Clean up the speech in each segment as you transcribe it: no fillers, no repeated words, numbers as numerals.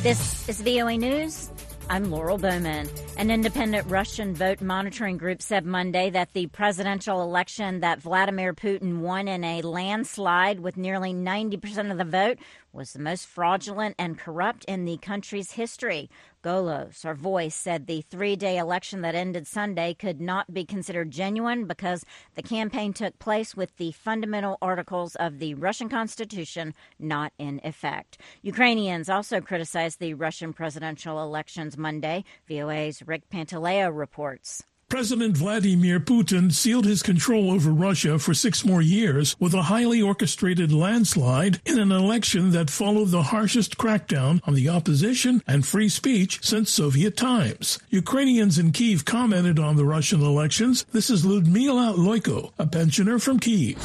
This is VOA News. I'm Laurel Bowman. An independent Russian vote monitoring group said Monday that the presidential election that Vladimir Putin won in a landslide with nearly 90% of the vote was the most fraudulent and corrupt in the country's history. Golos, our voice, said the three-day election that ended Sunday could not be considered genuine because the campaign took place with the fundamental articles of the Russian Constitution not in effect. Ukrainians also criticized the Russian presidential elections Monday. VOA's Rick Pantaleo reports. President Vladimir Putin sealed his control over Russia for 6 more years with a highly orchestrated landslide in an election that followed the harshest crackdown on the opposition and free speech since Soviet times. Ukrainians in Kyiv commented on the Russian elections. This is Ludmila Loiko, a pensioner from Kyiv.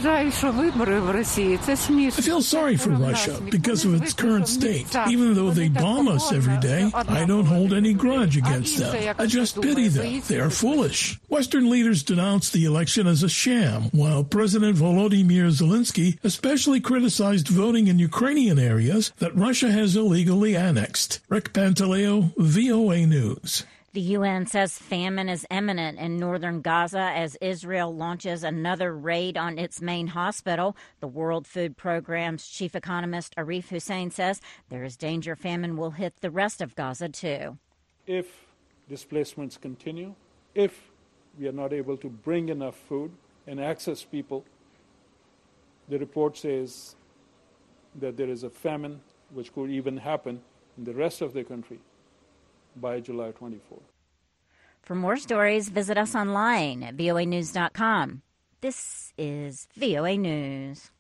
I feel sorry for Russia because of its current state. Even though they bomb us every day, I don't hold any grudge against them. I just pity them. They are foolish. Western leaders denounced the election as a sham, while President Volodymyr Zelensky especially criticized voting in Ukrainian areas that Russia has illegally annexed. Rick Pantaleo, VOA News. The UN says famine is imminent in northern Gaza as Israel launches another raid on its main hospital. The World Food Programme's chief economist Arif Hussein says there is danger famine will hit the rest of Gaza too. If displacements continue, if we are not able to bring enough food and access people, the report says that there is a famine which could even happen in the rest of the country by July 24. For more stories, visit us online at voanews.com. This is VOA News.